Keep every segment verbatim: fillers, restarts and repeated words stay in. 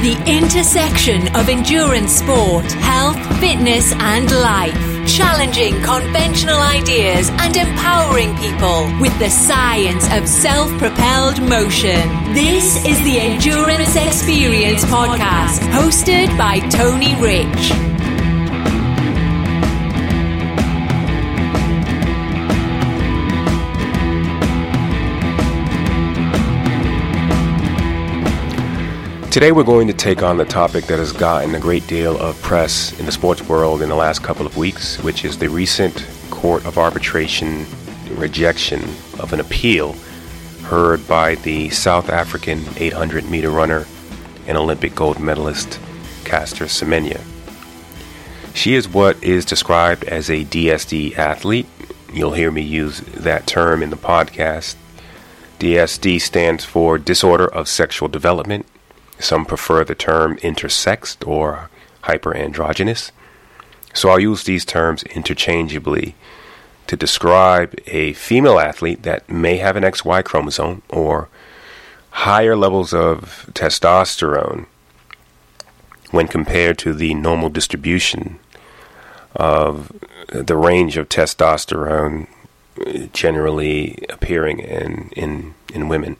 The intersection of endurance sport, health, fitness, and life. Challenging conventional ideas and empowering people with the science of self-propelled motion. This is the Endurance Experience Podcast, hosted by Tony Rich. Today we're going to take on the topic that has gotten a great deal of press in the sports world in the last couple of weeks, which is the recent Court of Arbitration rejection of an appeal heard by the South African eight hundred meter runner and Olympic gold medalist Caster Semenya. She is what is described as a D S D athlete. You'll hear me use that term in the podcast. D S D stands for Disorder of Sexual Development. Some prefer the term intersexed or hyperandrogynous. So I'll use these terms interchangeably to describe a female athlete that may have an X Y chromosome or higher levels of testosterone when compared to the normal distribution of the range of testosterone generally appearing in, in, in women.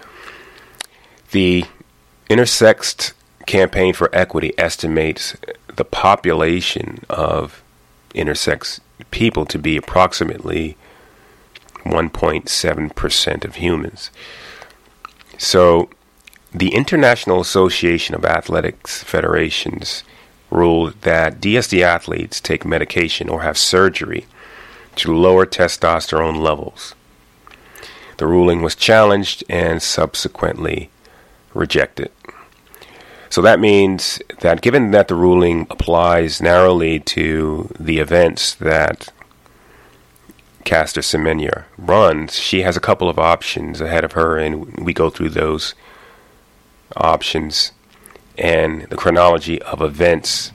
The Intersexed Campaign for Equity estimates the population of intersex people to be approximately one point seven percent of humans. So, the International Association of Athletics Federations ruled that D S D athletes take medication or have surgery to lower testosterone levels. The ruling was challenged and subsequently rejected. So that means that given that the ruling applies narrowly to the events that Caster Semenya runs, she has a couple of options ahead of her, and we go through those options and the chronology of events.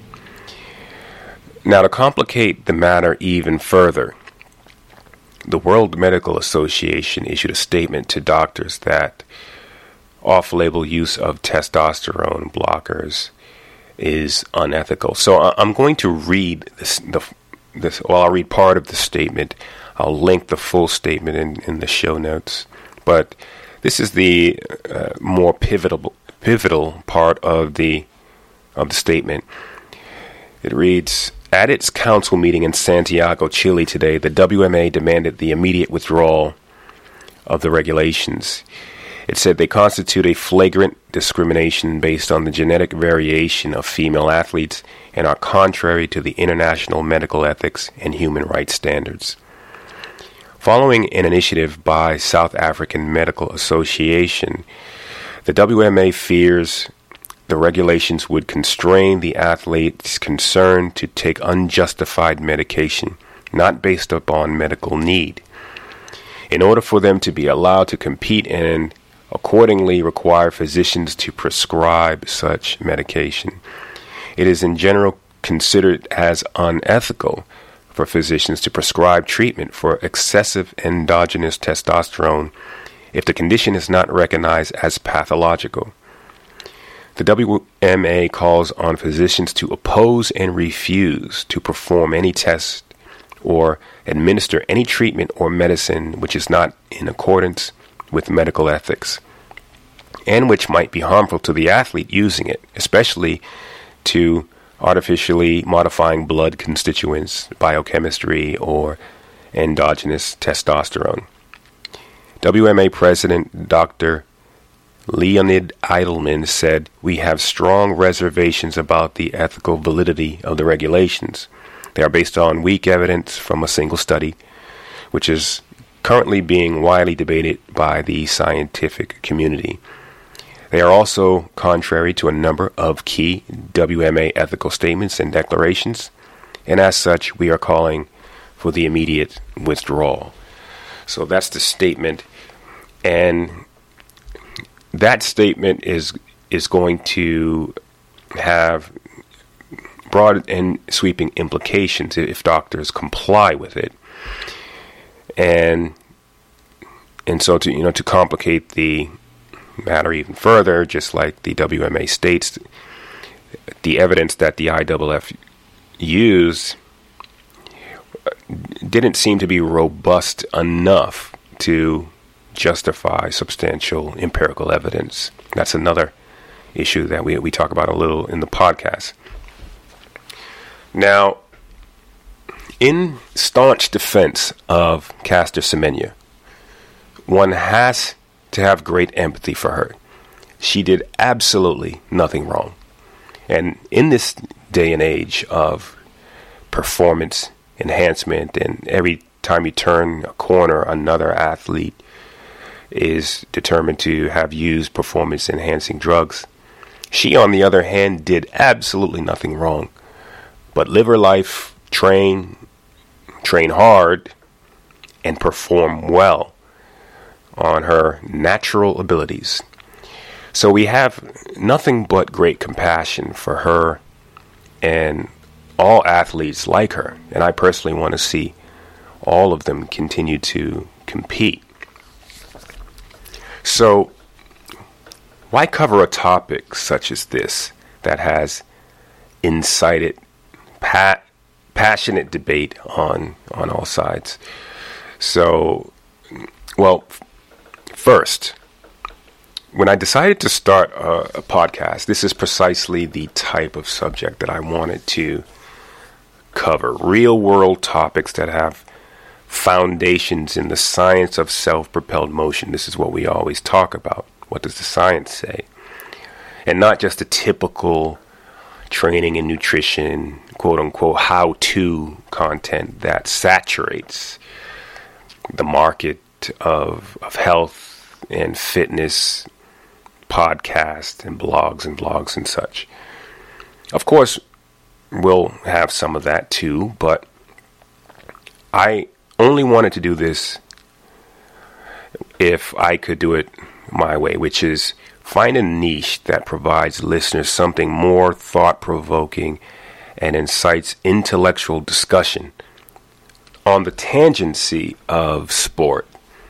Now, to complicate the matter even further, the World Medical Association issued a statement to doctors that off-label use of testosterone blockers is unethical. So I'm going to read this. The, this well, I'll read part of the statement. I'll link the full statement in, in the show notes. But this is the uh, more pivotal pivotal part of the of the statement. It reads: At its council meeting in Santiago, Chile today, the W M A demanded the immediate withdrawal of the regulations. It said they constitute a flagrant discrimination based on the genetic variation of female athletes and are contrary to the international medical ethics and human rights standards. Following an initiative by South African Medical Association, the W M A fears the regulations would constrain the athletes concerned to take unjustified medication, not based upon medical need, in order for them to be allowed to compete and accordingly require physicians to prescribe such medication. It is in general considered as unethical for physicians to prescribe treatment for excessive endogenous testosterone if the condition is not recognized as pathological. The W M A calls on physicians to oppose and refuse to perform any test or administer any treatment or medicine which is not in accordance with medical ethics, and which might be harmful to the athlete using it, especially to artificially modifying blood constituents, biochemistry, or endogenous testosterone. W M A President Doctor Leonid Eidelman said, "We have strong reservations about the ethical validity of the regulations. They are based on weak evidence from a single study, which is currently being widely debated by the scientific community. They are also contrary to a number of key W M A ethical statements and declarations, and as such, we are calling for the immediate withdrawal." So that's the statement, and that statement is is going to have broad and sweeping implications if doctors comply with it. And and so to you know to complicate the matter even further, just like the W M A states, the evidence that the I W F used didn't seem to be robust enough to justify substantial empirical evidence. That's another issue that we, we talk about a little in the podcast. Now, in staunch defense of Caster Semenya, one has to have great empathy for her. She did absolutely nothing wrong. And in this day and age of performance enhancement, and every time you turn a corner, another athlete is determined to have used performance enhancing drugs, she, on the other hand, did absolutely nothing wrong but live her life, train, train hard, and perform well on her natural abilities. So we have nothing but great compassion for her and all athletes like her. And I personally want to see all of them continue to compete. So why cover a topic such as this that has incited pa- passionate debate on, on all sides? So, well, first, when I decided to start a, a podcast, this is precisely the type of subject that I wanted to cover. Real-world topics that have foundations in the science of self-propelled motion. This is what we always talk about. What does the science say? And not just the typical training and nutrition, quote-unquote, how-to content that saturates the market of of health and fitness podcasts and blogs and blogs and such. Of course, we'll have some of that too, but I only wanted to do this if I could do it my way, which is find a niche that provides listeners something more thought-provoking and incites intellectual discussion on the tangency of sport.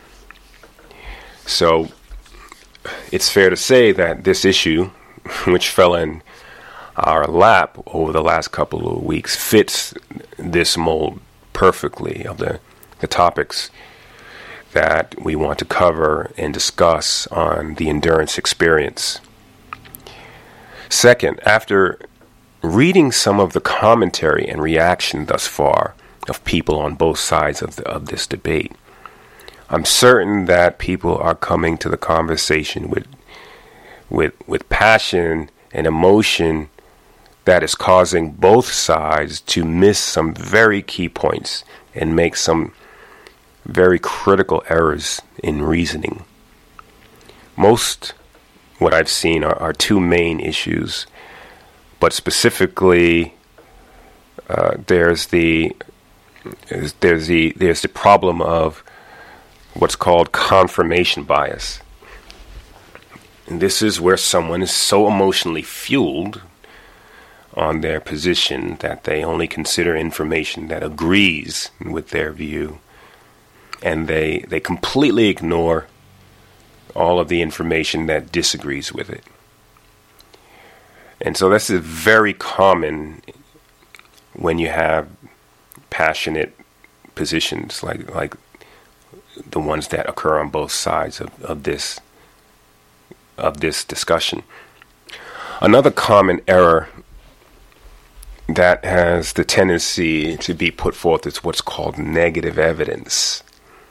So it's fair to say that this issue, which fell in our lap over the last couple of weeks, fits this mold perfectly of the, the topics that we want to cover and discuss on the endurance experience. Second, after reading some of the commentary and reaction thus far of people on both sides of, the, of this debate, I'm certain that people are coming to the conversation with with with passion and emotion that is causing both sides to miss some very key points and make some very critical errors in reasoning. Most what I've seen are, are two main issues, but specifically uh, there's the there's the there's the problem of what's called confirmation bias. And this is where someone is so emotionally fueled on their position that they only consider information that agrees with their view, and they they completely ignore all of the information that disagrees with it. And so this is very common when you have passionate positions like like the ones that occur on both sides of, of this of this discussion. Another common error that has the tendency to be put forth is what's called negative evidence.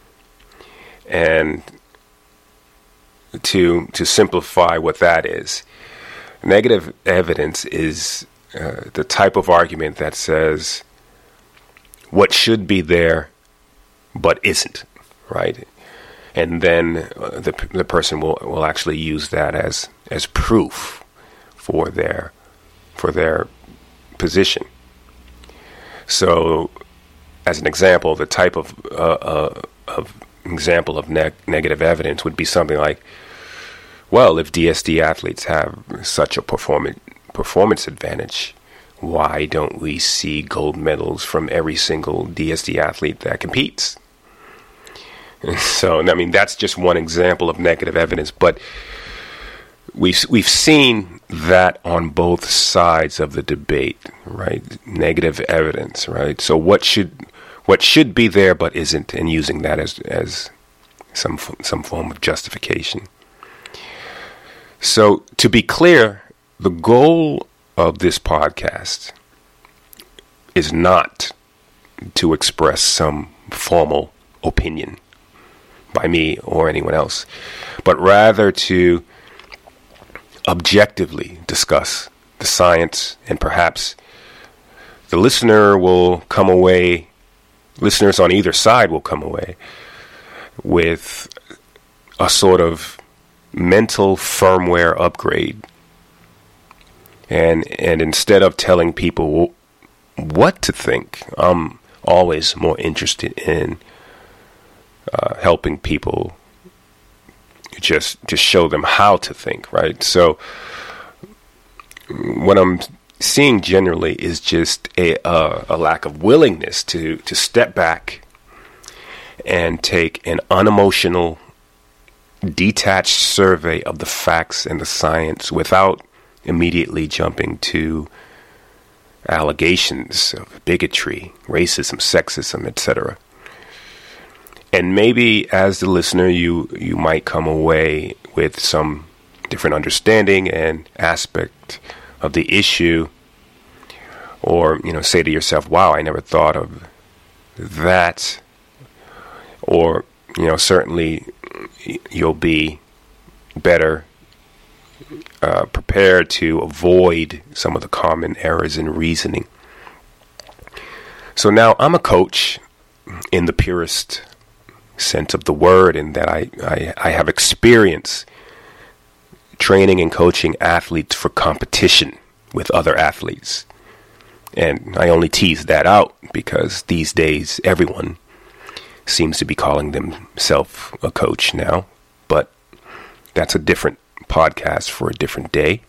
And to to simplify what that is, negative evidence is uh, the type of argument that says what should be there but isn't, right? And then uh, the the person will, will actually use that as as proof for their for their position. So, as an example, the type of uh, uh, of example of neg- negative evidence would be something like, well, if D S D athletes have such a performance performance advantage, why don't we see gold medals from every single D S D athlete that competes? So, I mean, that's just one example of negative evidence, but we've we've seen that on both sides of the debate, right? Negative evidence, right? So what should what should be there but isn't, and using that as as some some form of justification. So to be clear, the goal of this podcast is not to express some formal opinion by me or anyone else, but rather to objectively discuss the science, and perhaps the listener will come away, listeners on either side will come away with a sort of mental firmware upgrade. And and instead of telling people what to think, I'm always more interested in uh, helping people just just show them how to think, right? So what I'm seeing generally is just a uh, a lack of willingness to to step back and take an unemotional, detached survey of the facts and the science without immediately jumping to allegations of bigotry, racism, sexism, et cetera. And maybe as the listener, you you might come away with some different understanding and aspect of the issue, or, you know, say to yourself, wow, I never thought of that. Or, you know, certainly you'll be better uh, prepared to avoid some of the common errors in reasoning. So now I'm a coach in the purest sense of the word, in that I, I, I have experience training and coaching athletes for competition with other athletes. And I only tease that out because these days everyone seems to be calling themselves a coach now, but that's a different podcast for a different day.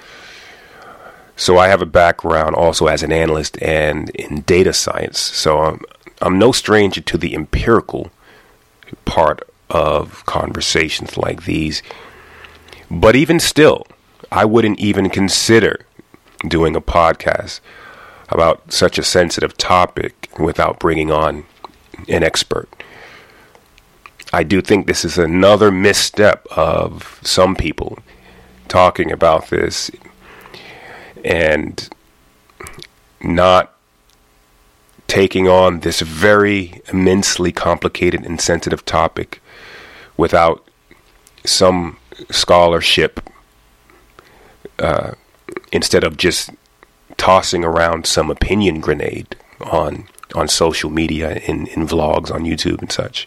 So I have a background also as an analyst and in data science, so I'm, I'm no stranger to the empirical part of conversations like these. But even still, I wouldn't even consider doing a podcast about such a sensitive topic without bringing on an expert. I do think this is another misstep of some people talking about this and not taking on this very immensely complicated and sensitive topic without some scholarship, uh, instead of just tossing around some opinion grenade on on social media, in, in vlogs on YouTube and such.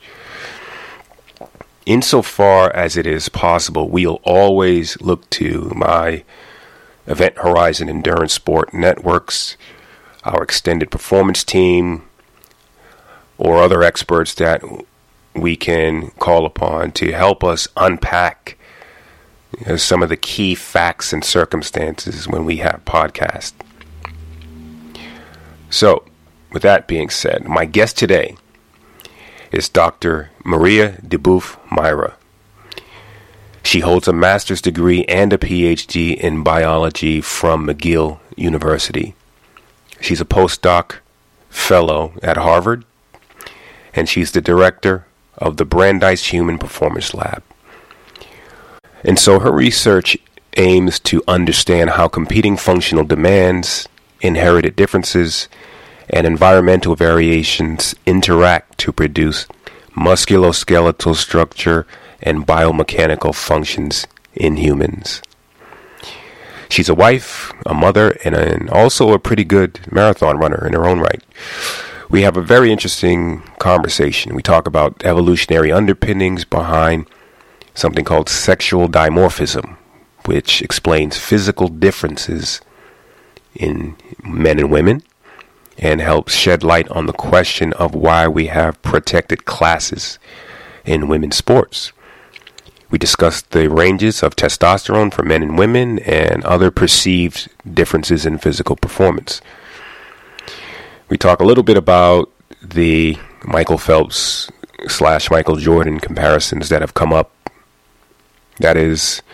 Insofar as it is possible, we'll always look to my Event Horizon Endurance Sport Networks, our extended performance team, or other experts that we can call upon to help us unpack, you know, some of the key facts and circumstances when we have podcasts. So, with that being said, my guest today is Doctor Maria Duboeuf-Myra. She holds a master's degree and a P H D in biology from McGill University. She's a postdoc fellow at Harvard, and she's the director of the Brandeis Human Performance Lab. And so her research aims to understand how competing functional demands, inherited differences, and environmental variations interact to produce musculoskeletal structure and biomechanical functions in humans. She's a wife, a mother, and an, also a pretty good marathon runner in her own right. We have a very interesting conversation. We talk about evolutionary underpinnings behind something called sexual dimorphism, which explains physical differences in men and women, and helps shed light on the question of why we have protected classes in women's sports. We discussed the ranges of testosterone for men and women and other perceived differences in physical performance. We talk a little bit about the Michael Phelps slash Michael Jordan comparisons that have come up. That is,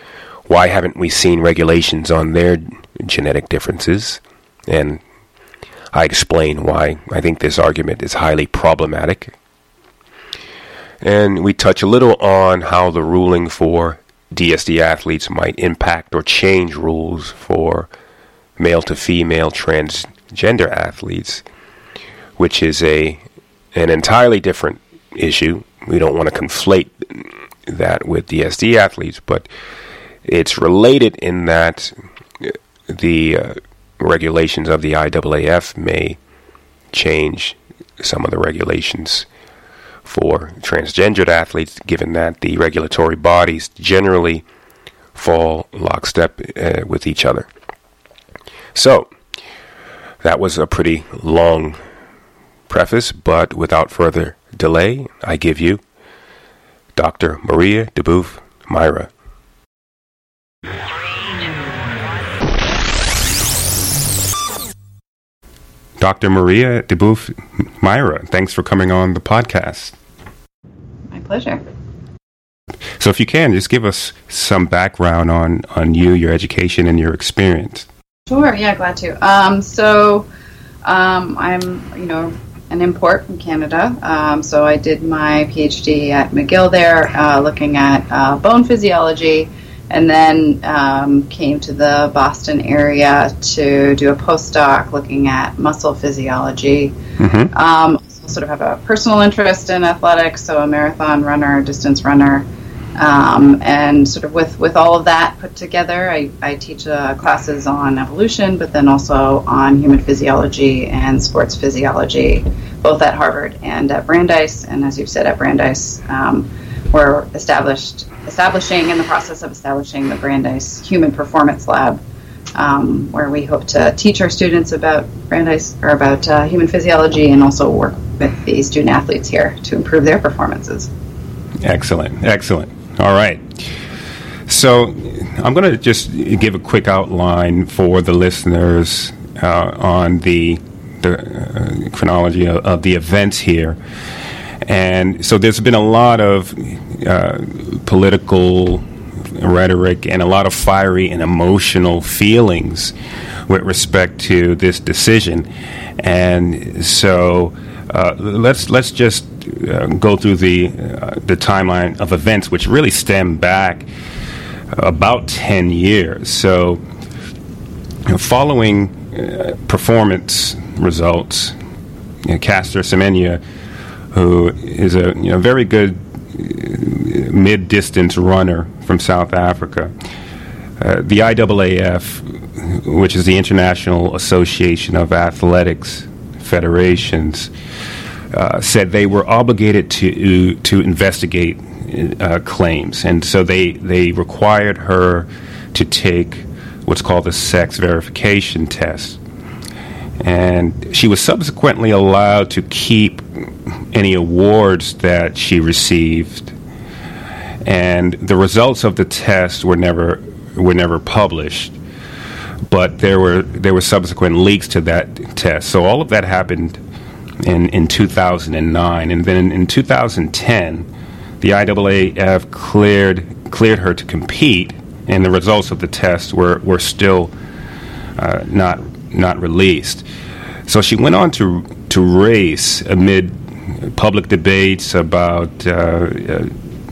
why haven't we seen regulations on their genetic differences? And I explain why I think this argument is highly problematic. And we touch a little on how the ruling for D S D athletes might impact or change rules for male to female transgender athletes, which is a an entirely different issue. We don't want to conflate that with D S D athletes, but it's related in that the uh, regulations of the I A A F may change some of the regulations for transgendered athletes, given that the regulatory bodies generally fall lockstep uh, with each other. So, that was a pretty long preface, but without further delay, I give you Doctor Maria Duboeuf-Myra. Doctor Maria Duboeuf-Myra, thanks for coming on the podcast. My pleasure. So if you can, just give us some background on, on you, your education, and your experience. Sure, yeah, glad to. Um, so um, I'm, you know, an import from Canada. Um, so I did my PhD at McGill there, uh, looking at uh, bone physiology, and then um, came to the Boston area to do a postdoc looking at muscle physiology. Mm-hmm. Um, sort of have a personal interest in athletics, so a marathon runner, distance runner. Um, and sort of with, with all of that put together, I, I teach uh, classes on evolution, but then also on human physiology and sports physiology, both at Harvard and at Brandeis. And as you've said, at Brandeis, um, we're established, establishing in the process of establishing the Brandeis Human Performance Lab, um, where we hope to teach our students about Brandeis or about uh, human physiology, and also work with the student athletes here to improve their performances. Excellent, excellent. All right. So I'm going to just give a quick outline for the listeners uh, on the, the uh, chronology of, of the events here. And so there's been a lot of uh, political rhetoric and a lot of fiery and emotional feelings with respect to this decision. And so uh, let's let's just uh, go through the uh, the timeline of events, which really stem back about ten years. So, you know, following uh, performance results, you know, Caster Semenya, who is a you know very good uh, mid-distance runner from South Africa, uh, the I A A F, which is the International Association of Athletics Federations, uh, said they were obligated to to investigate uh, claims, and so they they required her to take what's called the sex verification test, and she was subsequently allowed to keep any awards that she received, and the results of the test were never were never published. But there were there were subsequent leaks to that test. So all of that happened in, in two thousand nine, and then in, in two thousand ten, the I A A F cleared cleared her to compete, and the results of the test were were still uh, not not released. So she went on to to race amid public debates about uh, uh,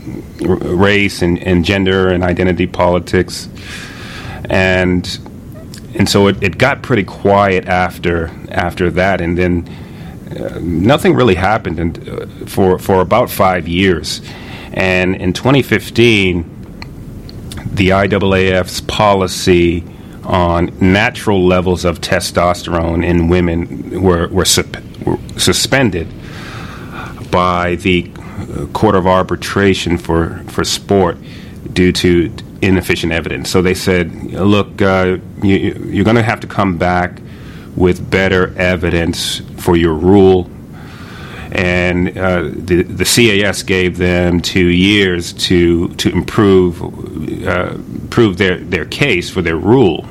race and, and gender and identity politics, and. And so it, it got pretty quiet after after that, and then uh, nothing really happened and, uh, for for about five years. And in twenty fifteen, the I A A F's policy on natural levels of testosterone in women were were, sup- were suspended by the Court of Arbitration for, for Sport due to inefficient evidence. So they said, look, uh, you, you're going to have to come back with better evidence for your rule. And uh, the, the C A S gave them two years to to improve uh, prove their, their case for their rule.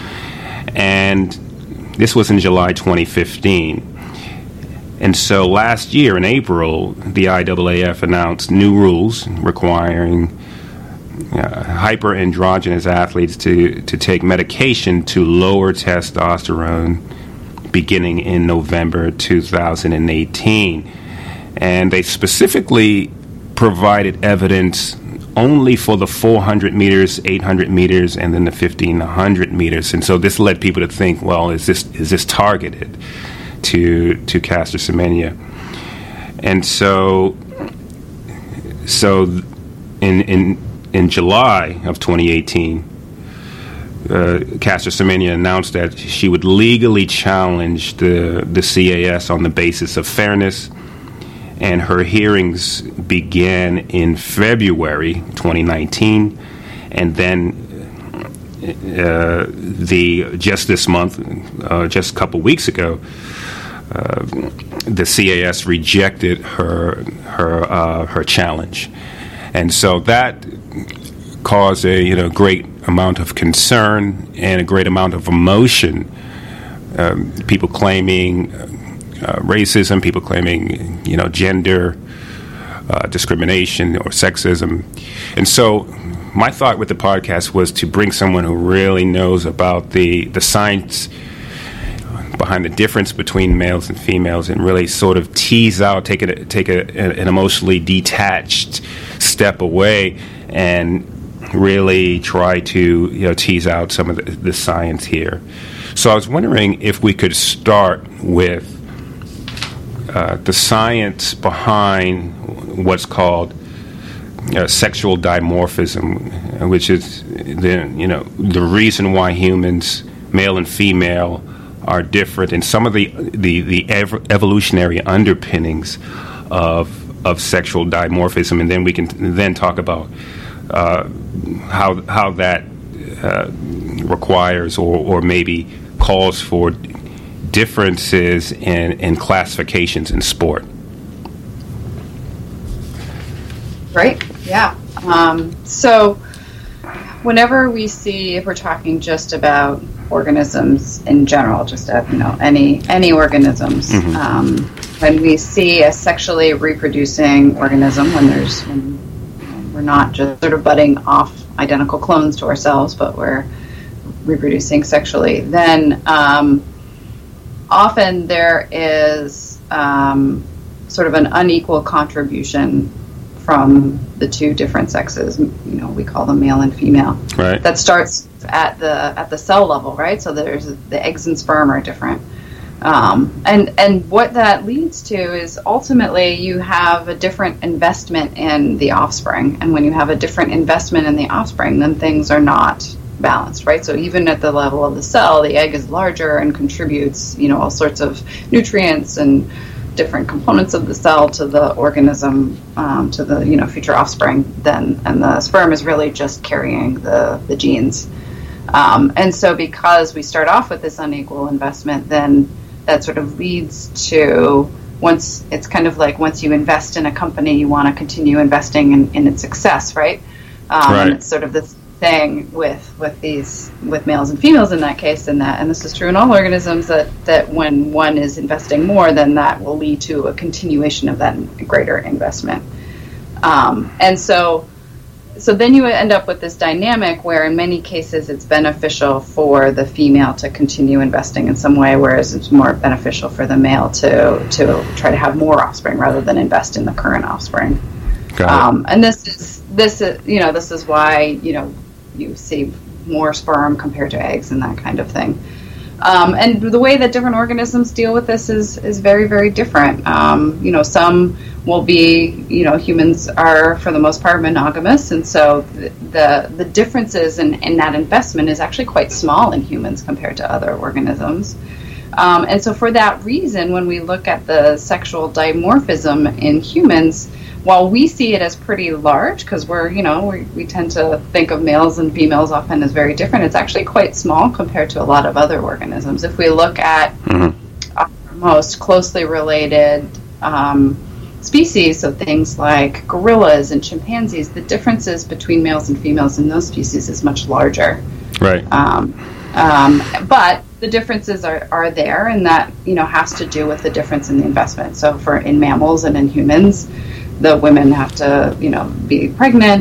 And this was in July twenty fifteen. And so last year in April, the I A A F announced new rules requiring uh, hyperandrogenous athletes to, to take medication to lower testosterone beginning in November two thousand eighteen. And they specifically provided evidence only for the four hundred meters, eight hundred meters, and then the fifteen hundred meters. And so this led people to think, well, is this is this targeted to to Caster Semenya? And so so in in in July of twenty eighteen, uh, Caster Semenya announced that she would legally challenge the the C A S on the basis of fairness. And her hearings began in February twenty nineteen, and then uh, the just this month, uh, just a couple weeks ago, uh, the C A S rejected her her uh, her challenge, and so that caused a you know great amount of concern and a great amount of emotion. Um, people claiming. Uh, racism, people claiming, you know, gender uh, discrimination or sexism. And so my thought with the podcast was to bring someone who really knows about the, the science behind the difference between males and females and really sort of tease out, take, a, take a, an emotionally detached step away and really try to, you know, tease out some of the, the science here. So I was wondering if we could start with Uh, the science behind what's called uh, sexual dimorphism, which is the you know the reason why humans, male and female, are different, and some of the the the ev- evolutionary underpinnings of of sexual dimorphism, and then we can then talk about uh, how how that uh, requires or or maybe calls for differences in, in classifications in sport. Right, yeah. Um, so whenever we see, if we're talking just about organisms in general, just uh, you know any any organisms, mm-hmm. um, when we see a sexually reproducing organism, when there's when you know, we're not just sort of budding off identical clones to ourselves, but we're reproducing sexually, then um, often there is um, sort of an unequal contribution from the two different sexes. You know, we call them male and female. Right. That starts at the at the cell level, right? So there's the eggs and sperm are different, um, and and what that leads to is ultimately you have a different investment in the offspring, and when you have a different investment in the offspring, then things are not balanced, right? So even at the level of the cell, the egg is larger and contributes, you know, all sorts of nutrients and different components of the cell to the organism, um, to the, you know, future offspring. Then, and the sperm is really just carrying the the genes. Um, and so, because we start off with this unequal investment, then that sort of leads to once it's kind of like once you invest in a company, you want to continue investing in, in its success, right? Um, right. And it's sort of this thing with with these with males and females in that case, and that and this is true in all organisms, that that when one is investing more, then that will lead to a continuation of that greater investment. Um, and so so then you end up with this dynamic where in many cases it's beneficial for the female to continue investing in some way, whereas it's more beneficial for the male to to try to have more offspring rather than invest in the current offspring. Um, and this is this is you know this is why you know you see more sperm compared to eggs and that kind of thing. Um, and the way that different organisms deal with this is is very very different. Um, you know, some will be you know humans are for the most part monogamous, and so the the, the differences in, in that investment is actually quite small in humans compared to other organisms. Um, and so for that reason, when we look at the sexual dimorphism in humans, while we see it as pretty large, because we're, you know, we, we tend to think of males and females often as very different, it's actually quite small compared to a lot of other organisms. If we look at mm-hmm. our most closely related um, species, so things like gorillas and chimpanzees, the differences between males and females in those species is much larger. Right. Um, um, but the differences are, are there, and that, you know, has to do with the difference in the investment. So for in mammals and in humans, the women have to, you know, be pregnant,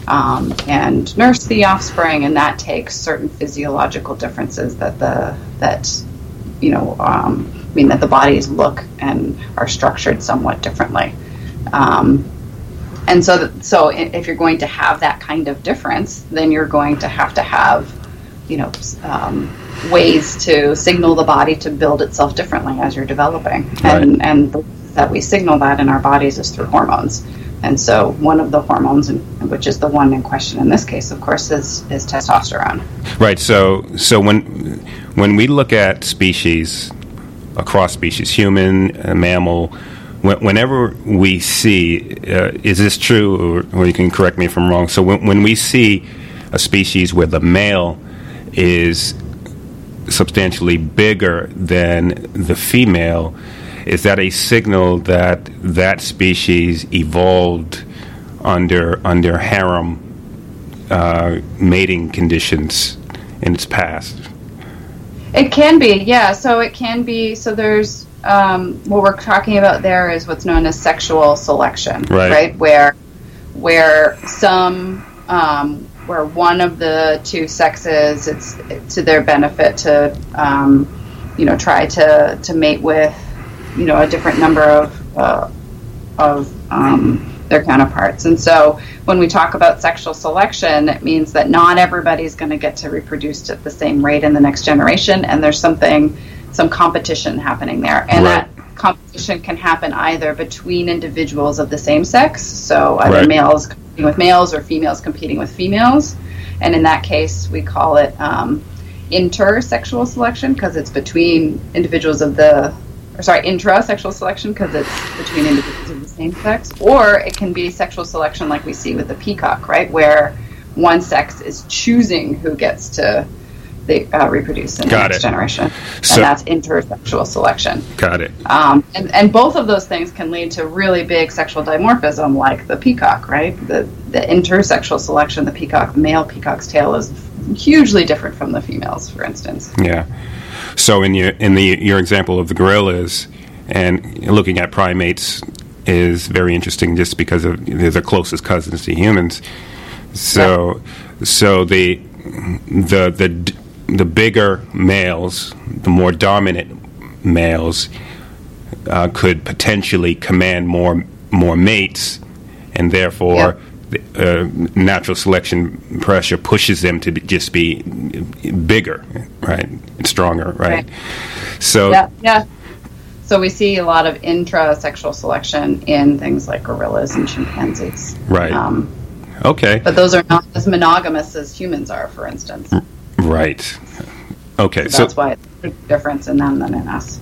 um, and nurse the offspring, and that takes certain physiological differences that the that you know um, mean that the bodies look and are structured somewhat differently. Um, and so, so if you're going to have that kind of difference, then you're going to have to have, you know, um, ways to signal the body to build itself differently as you're developing. Right. And and the ways that we signal that in our bodies is through hormones. And so one of the hormones, which is the one in question in this case, of course, is, is testosterone. Right. So so when when we look at species, across species, human, uh, mammal, when, whenever we see, uh, is this true, or, or you can correct me if I'm wrong, so when, when we see a species where the male is substantially bigger than the female, is that a signal that that species evolved under under harem uh, mating conditions in its past? It can be, yeah. So it can be. So there's um, what we're talking about there is what's known as sexual selection, right? right? Where where some um, where one of the two sexes, it's to their benefit to um, you know try to to mate with you know a different number of uh, of um, their counterparts. And so when we talk about sexual selection, it means that not everybody's going to get to reproduce at the same rate in the next generation, and there's something, some competition happening there. And right. that competition can happen either between individuals of the same sex, so either right. males competing with males or females competing with females. And in that case, we call it um, intersexual selection because it's between individuals of the Or sorry, intrasexual selection because it's between individuals of the same sex, or it can be sexual selection like we see with the peacock, right, where one sex is choosing who gets to the, uh, reproduce in Got the next it. generation, So, and that's intersexual selection. Got it. Um, and, and both of those things can lead to really big sexual dimorphism, like the peacock, right? The the intersexual selection, the peacock, the male peacock's tail is hugely different from the females, for instance. Yeah. So in your in the your example of the gorillas and looking at primates is very interesting just because of they're the closest cousins to humans. So yeah. so the the the the bigger males, the more dominant males, uh, could potentially command more more mates, and therefore. Yeah. Uh, natural selection pressure pushes them to be, just be bigger, right, and stronger, right? right. So yeah, yeah. So we see a lot of intrasexual selection in things like gorillas and chimpanzees, right? Um, okay, but those are not as monogamous as humans are, for instance. Right. Okay, so that's so, why it's a big difference in them than in us.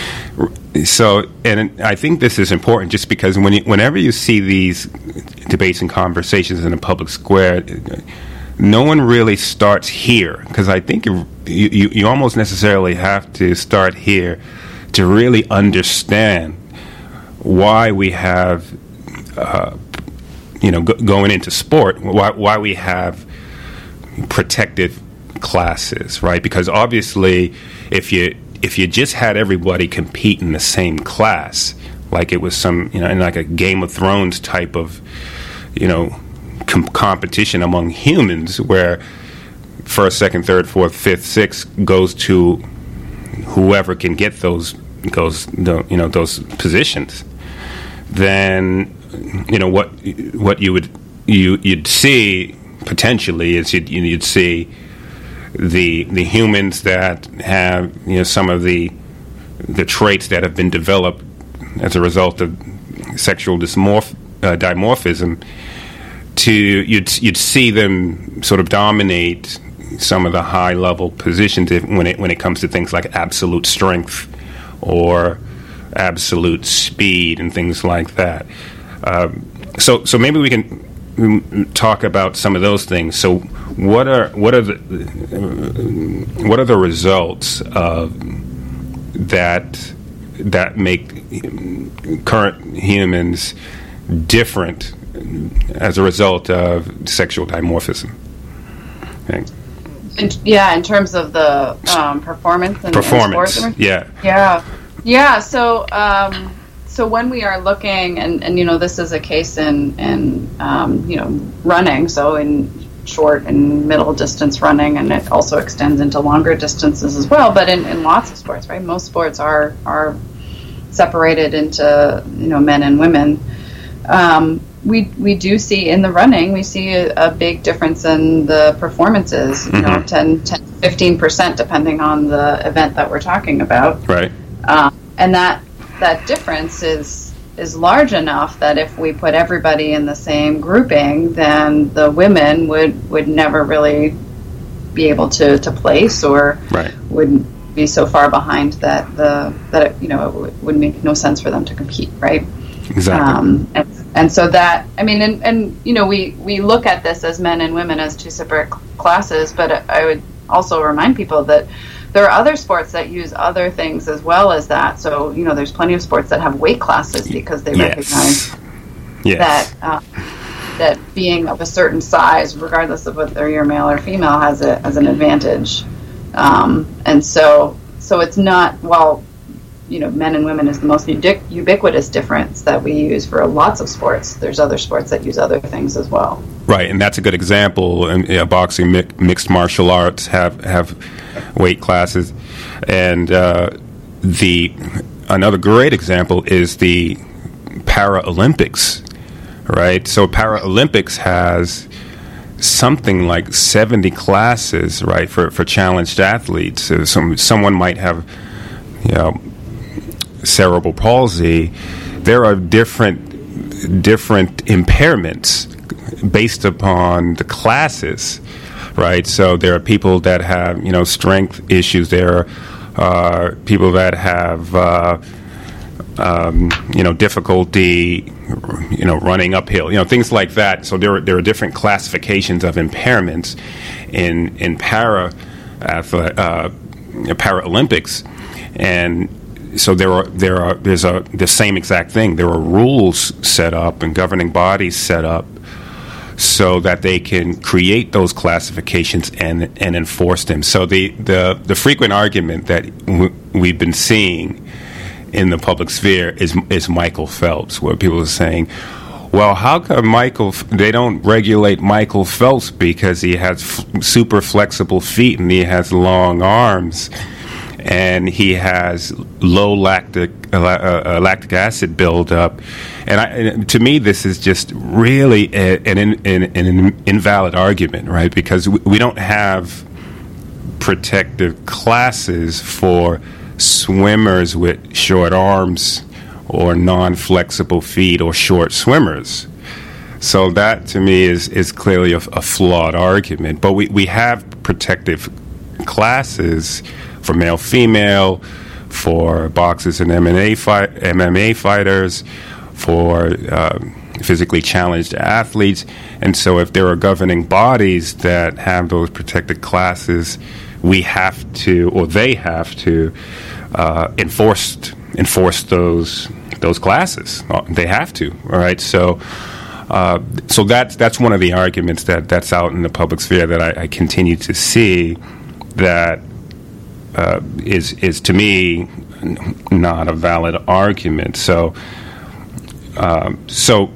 So, and I think this is important just because when you, whenever you see these debates and conversations in a public square, no one really starts here because I think you, you, you almost necessarily have to start here to really understand why we have, uh, you know, go, going into sport, why, why we have protected classes, right? Because obviously, if you if you just had everybody compete in the same class, like it was some, you know, in like a Game of Thrones type of, you know, com- competition among humans, where first, second, third, fourth, fifth, sixth goes to whoever can get those those you know those positions, then you know what what you would you you'd see potentially is you'd, you'd see the the humans that have you know some of the the traits that have been developed as a result of sexual dysmorph, uh, dimorphism, to you'd you'd see them sort of dominate some of the high level positions if, when it when it comes to things like absolute strength or absolute speed and things like that. Um, so so maybe we can talk about some of those things. So what are what are the uh, what are the results of that that make current humans different as a result of sexual dimorphism? Okay. In, yeah, in terms of the um, performance and performance, and sports, yeah, yeah, yeah. So, um, so when we are looking, and, and you know, this is a case in, in um, you know, running, so in short and middle distance running, and it also extends into longer distances as well, but in, in lots of sports, right? Most sports are are separated into, you know, men and women. Um, we we do see in the running, we see a, a big difference in the performances, you mm-hmm. know, ten, ten, fifteen percent depending on the event that we're talking about. Right. Um, and that that difference is is large enough that if we put everybody in the same grouping, then the women would, would never really be able to, to place, or right. wouldn't be so far behind that the that it, you know, it w- would make no sense for them to compete, right? Exactly. Um, and, and so that, I mean, and, and you know, we, we look at this as men and women as two separate cl- classes, but I would also remind people that there are other sports that use other things as well as that. So, you know, there's plenty of sports that have weight classes because they yes. recognize yes. that uh, that being of a certain size, regardless of whether you're male or female, has a as an advantage. Um, and so, so it's not, well, you know, men and women is the most ubiqu- ubiquitous difference that we use for lots of sports. There's other sports that use other things as well. Right, and that's a good example. In, in boxing, mi- mixed martial arts have have weight classes, and uh, the another great example is the Paralympics. Right, so Paralympics has something like seventy classes, right, for, for challenged athletes. So some someone might have, you know, cerebral palsy. There are different different impairments based upon the classes, right? So there are people that have, you know, strength issues. There are uh, people that have, uh, um, you know, difficulty, you know, running uphill, you know, things like that. So there are, there are different classifications of impairments in in para athlete, uh, Paralympics, and so there are there are there's a the same exact thing. There are rules set up and governing bodies set up so that they can create those classifications and and enforce them. So the the, the frequent argument that w- we've been seeing in the public sphere is is Michael Phelps, where people are saying, well, how come Michael, they don't regulate Michael Phelps because he has f- super flexible feet and he has long arms and he has low lactic uh, uh, lactic acid buildup? And, I, and to me, this is just really a, an, an, an invalid argument, right? Because we, we don't have protective classes for swimmers with short arms or non-flexible feet or short swimmers. So that, to me, is, is clearly a, a flawed argument. But we, we have protective classes for male-female, for boxers and M M A, fight, M M A fighters, for um, physically challenged athletes. And so if there are governing bodies that have those protected classes, we have to, or they have to, uh, enforce enforce those those classes. They have to, all right? So uh, so that's that's one of the arguments that, that's out in the public sphere that I, I continue to see that uh, is is to me not a valid argument. So um, so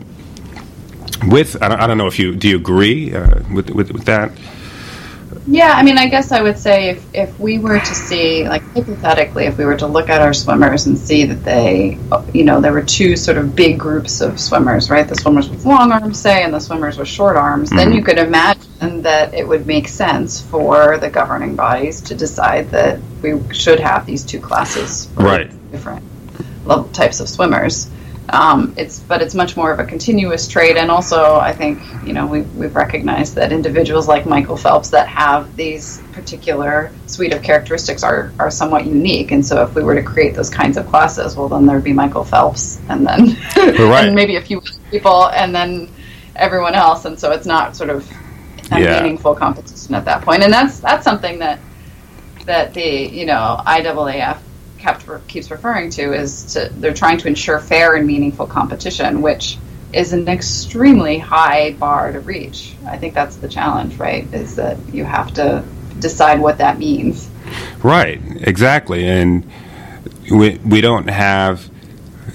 with I don't, I don't know if you do you agree uh, with, with with that? Yeah, I mean, I guess I would say if, if we were to see, like, hypothetically, if we were to look at our swimmers and see that they, you know, there were two sort of big groups of swimmers, right? The swimmers with long arms, say, and the swimmers with short arms, mm-hmm. then you could imagine that it would make sense for the governing bodies to decide that we should have these two classes for right. different level types of swimmers. Um, it's but it's much more of a continuous trait, and also I think, you know, we've, we've recognized that individuals like Michael Phelps that have these particular suite of characteristics are, are somewhat unique, and so if we were to create those kinds of classes, well, then there'd be Michael Phelps and then right. and maybe a few people and then everyone else, and so it's not sort of a yeah. meaningful competition at that point, and that's that's something that that the, you know, I A A F kept keeps referring to is to they're trying to ensure fair and meaningful competition, which is an extremely high bar to reach. I think that's the challenge, right? Is that you have to decide what that means. Right, exactly, and we we don't have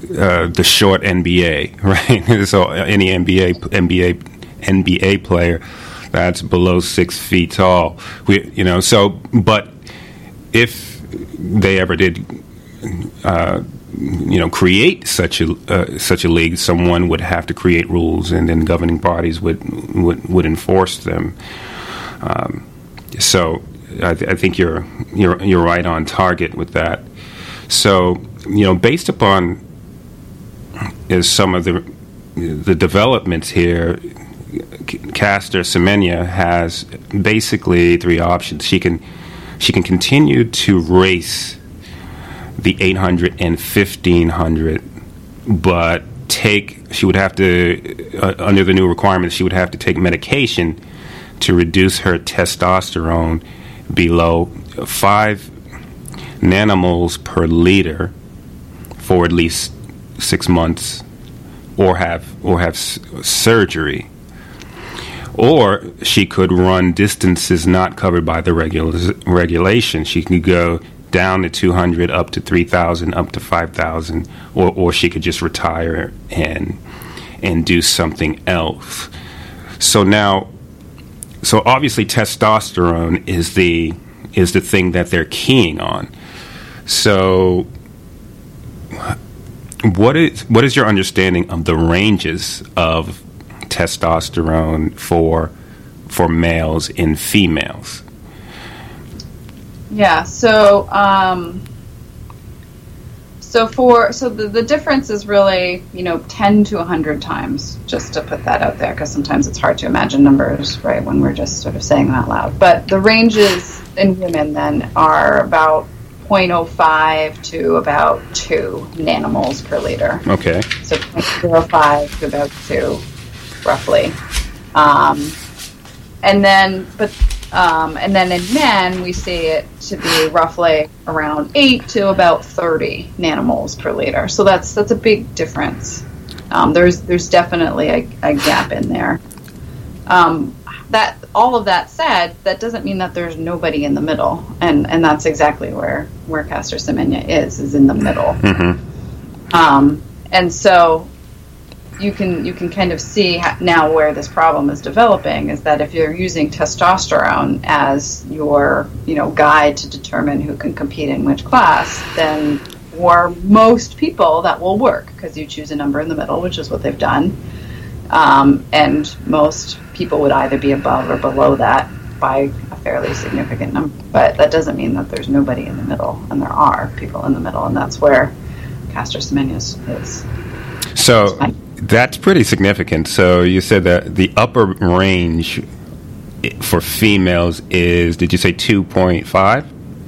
uh, the short N B A, right? So any N B A N B A N B A player that's below six feet tall, we you know. So, but if they ever did, uh, you know, create such a uh, such a league, someone would have to create rules, and then governing bodies would would, would enforce them. Um, so, I, th- I think you're you're you're right on target with that. So, you know, based upon is some of the the developments here, Caster Semenya has basically three options. She can she can continue to race the eight hundred and fifteen hundred, but take she would have to uh, under the new requirements she would have to take medication to reduce her testosterone below five nanomoles per liter for at least six months, or have or have s- surgery. Or she could run distances not covered by the regula- regulation. She could go down to two hundred, up to three thousand, up to five thousand, or or she could just retire and and do something else. So now, so obviously testosterone is the is the thing that they're keying on. So what is what is your understanding of the ranges of testosterone for for males and females? Yeah, so um, so for so the, the difference is really, you know, ten to one hundred times, just to put that out there, because sometimes it's hard to imagine numbers, right, when we're just sort of saying them out loud. But the ranges in women then are about zero point zero five to about two nanomoles per liter. Okay. So zero point zero five to about two, roughly. Um, and then, but Um, and then in men, we see it to be roughly around eight to about thirty nanomoles per liter. So that's that's a big difference. Um, there's there's definitely a, a gap in there. Um, that all of that said, that doesn't mean that there's nobody in the middle, and and that's exactly where where Caster Semenya is is in the middle. Mm-hmm. Um, and so. You can you can kind of see now where this problem is developing, is that if you're using testosterone as your you know guide to determine who can compete in which class, then for most people that will work, because you choose a number in the middle, which is what they've done, um, and most people would either be above or below that by a fairly significant number. But that doesn't mean that there's nobody in the middle, and there are people in the middle, and that's where Caster Semenya is. So. That's pretty significant. So you said that the upper range for females is, did you say two point five?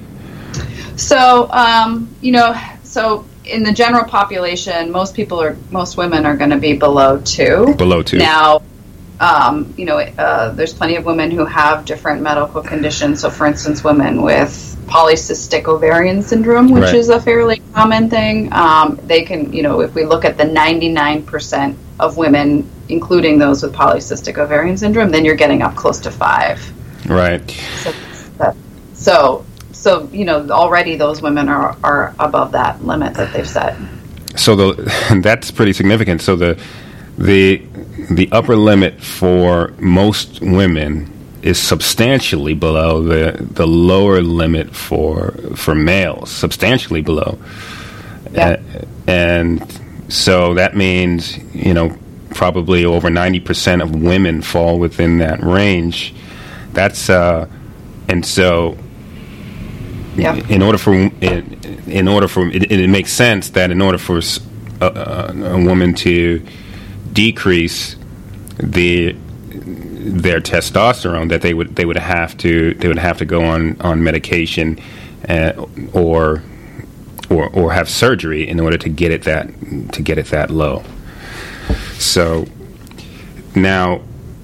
So, um, you know, so in the general population, most people are, most women are going to be below two. Below two. Now, um, you know, uh, there's plenty of women who have different medical conditions. So, for instance, women with polycystic ovarian syndrome, which right. is a fairly common thing. Um, they can, you know, if we look at the ninety-nine percent of women, including those with polycystic ovarian syndrome, then you're getting up close to five. Right. So, that, so, so you know, already those women are, are above that limit that they've set. So the that's pretty significant. So the the the upper limit for most women is substantially below the the lower limit for for males, substantially below. Yeah. Uh, and so that means, you know, probably over ninety percent of women fall within that range. That's uh, and so yeah. in order for in, in order for it, it makes sense that in order for a, a woman to decrease the their testosterone, that they would they would have to they would have to go on on medication uh, or or or have surgery in order to get it that to get it that low. So now,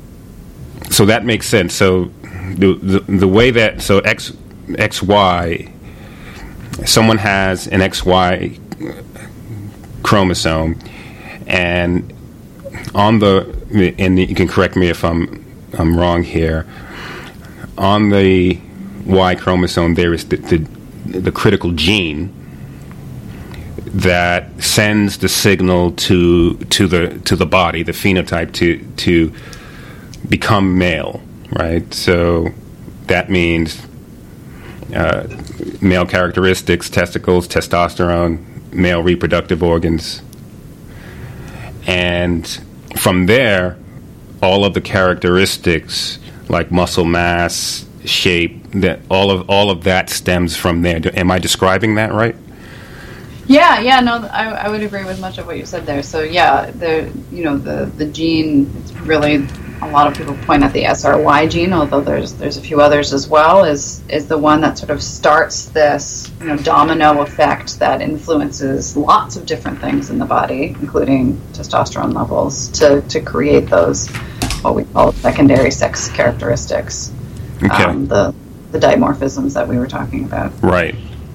so that makes sense. So the the, the way that so X X Y, someone has an X Y chromosome, and on the and you can correct me if I'm I'm wrong here. On the Y chromosome, there is the, the the critical gene that sends the signal to to the to the body, the phenotype, to to become male, right? So that means uh, male characteristics, testicles, testosterone, male reproductive organs, and from there, all of the characteristics like muscle mass, shape, that all of all of that stems from there. Am I describing that right? Yeah, yeah, no, I, I would agree with much of what you said there. So yeah, the you know the the gene, it's really, a lot of people point at the S R Y gene, although there's there's a few others as well, is is the one that sort of starts this, you know, domino effect that influences lots of different things in the body, including testosterone levels, to, to create those, what we call secondary sex characteristics. Okay. Um, the the dimorphisms that we were talking about. Right.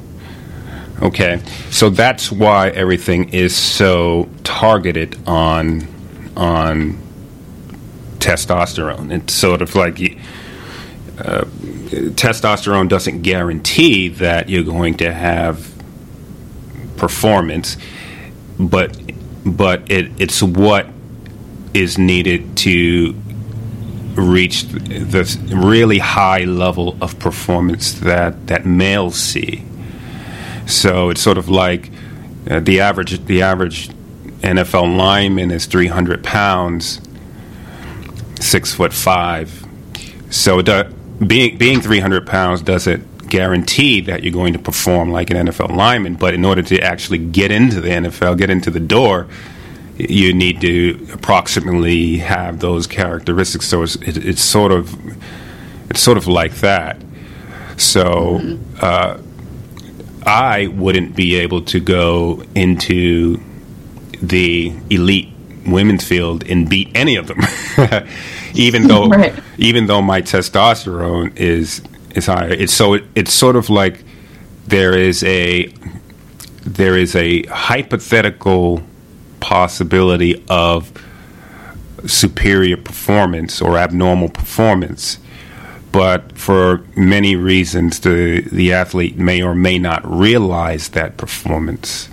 Okay. So that's why everything is so targeted on on testosterone. It's sort of like uh, testosterone doesn't guarantee that you're going to have performance, but but it, it's what is needed to reach the really high level of performance that, that males see. So it's sort of like uh, the average the average N F L lineman is three hundred pounds, six foot five. So it do, being being three hundred pounds doesn't guarantee that you're going to perform like an N F L lineman. But in order to actually get into the N F L, get into the door, you need to approximately have those characteristics. So it's, it, it's sort of it's sort of like that. So uh, I wouldn't be able to go into the elite women's field and beat any of them, even though right. even though my testosterone is is higher. It's so it, it's sort of like there is a there is a hypothetical possibility of superior performance or abnormal performance, but for many reasons the the athlete may or may not realize that performance.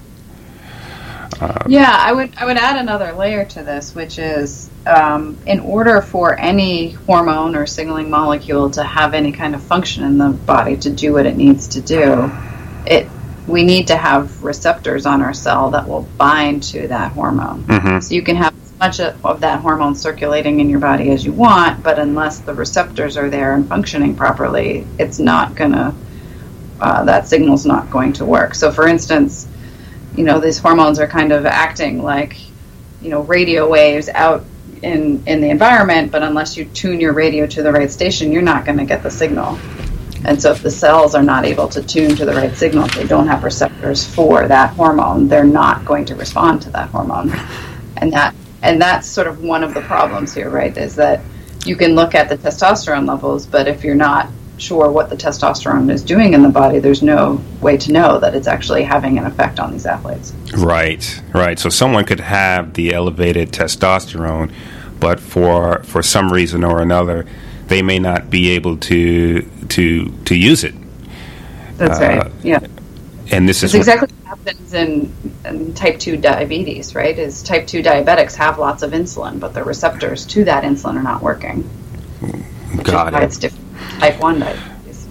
Uh, yeah, I would I would add another layer to this, which is um, in order for any hormone or signaling molecule to have any kind of function in the body to do what it needs to do, it we need to have receptors on our cell that will bind to that hormone. Mm-hmm. So you can have as much of that hormone circulating in your body as you want, but unless the receptors are there and functioning properly, it's not gonna uh, that signal's not going to work. So for instance, you know, these hormones are kind of acting like, you know, radio waves out in, in the environment, but unless you tune your radio to the right station, you're not going to get the signal. And so if the cells are not able to tune to the right signal, if they don't have receptors for that hormone, they're not going to respond to that hormone. And that and that's sort of one of the problems here, right, is that you can look at the testosterone levels, but if you're not sure what the testosterone is doing in the body, there's no way to know that it's actually having an effect on these athletes. Right, right. So someone could have the elevated testosterone, but for for some reason or another, they may not be able to to to use it. That's uh, right. Yeah. And this it's is exactly what happens in, in type two diabetes, right? Is type two diabetics have lots of insulin, but the receptors to that insulin are not working. Got it. It's different. Type one diabetes.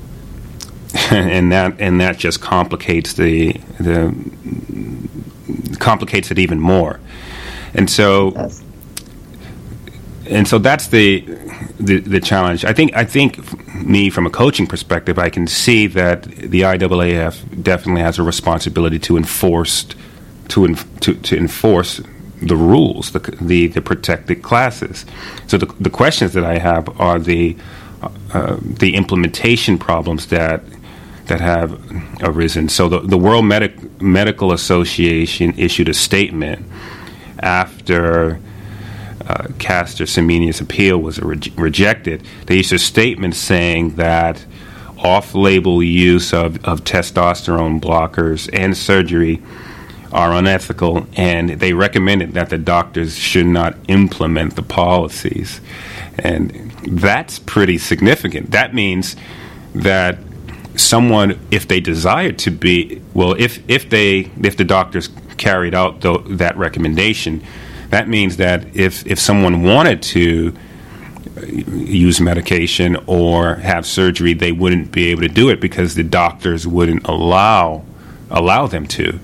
and that and that just complicates the the complicates it even more. And so and so that's the, the the challenge. I think I think me from a coaching perspective, I can see that the I A A F definitely has a responsibility to enforce to to, to enforce the rules, the, the the protected classes. So the the questions that I have are the Uh, the implementation problems that that have arisen. So the, the World Medic, Medical Association issued a statement after uh, Caster Semenia's appeal was re- rejected. They issued a statement saying that off-label use of, of testosterone blockers and surgery are unethical, and they recommended that the doctors should not implement the policies. And that's pretty significant. That means that someone, if they desired to be, well, if if they if the doctors carried out the, that recommendation, that means that if if someone wanted to use medication or have surgery, they wouldn't be able to do it because the doctors wouldn't allow allow them to.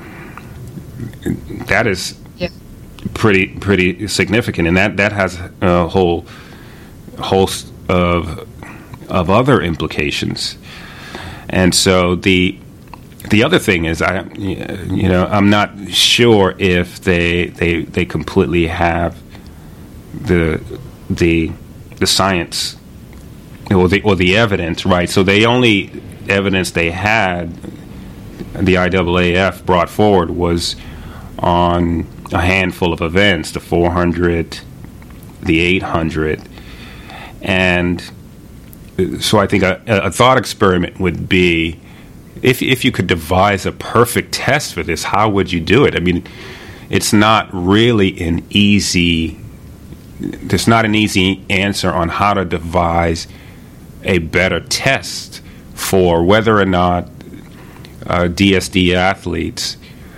That is yeah. pretty pretty significant, and that, that has a whole host of of other implications. And so the the other thing is, I you know I'm not sure if they they they completely have the the the science or the or the evidence right. So the only evidence they had, the I A A F brought forward, was on a handful of events, the four hundred, the eight hundred, and so I think a, a thought experiment would be, if if you could devise a perfect test for this, how would you do it? I mean, it's not really an easy, there's not an easy answer on how to devise a better test for whether or not uh, D S D athletes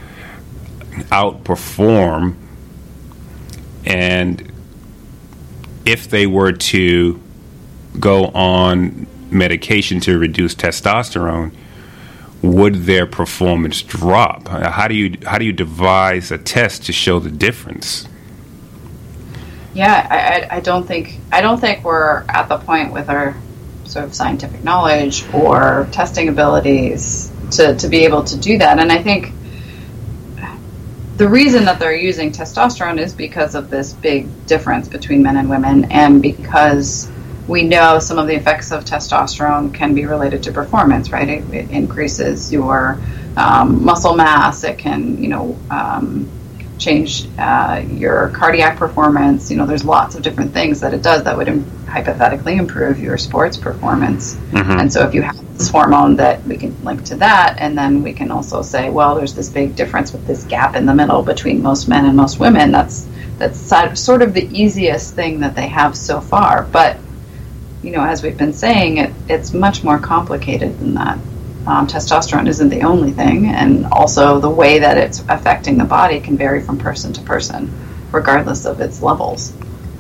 outperform, and if they were to go on medication to reduce testosterone, would their performance drop? How do you how do you devise a test to show the difference? Yeah, I, I don't think I don't think we're at the point with our sort of scientific knowledge or testing abilities to, to be able to do that. And I think the reason that they're using testosterone is because of this big difference between men and women, and because we know some of the effects of testosterone can be related to performance, right? It, it increases your um, muscle mass. It can, you know, um, change uh, your cardiac performance. You know, there's lots of different things that it does that would im- hypothetically improve your sports performance. Mm-hmm. And so if you have this hormone, that we can link to that, and then we can also say, well, there's this big difference with this gap in the middle between most men and most women. That's that's sort of the easiest thing that they have so far. But you know, as we've been saying, it, it's much more complicated than that. Um, testosterone isn't the only thing, and also the way that it's affecting the body can vary from person to person, regardless of its levels.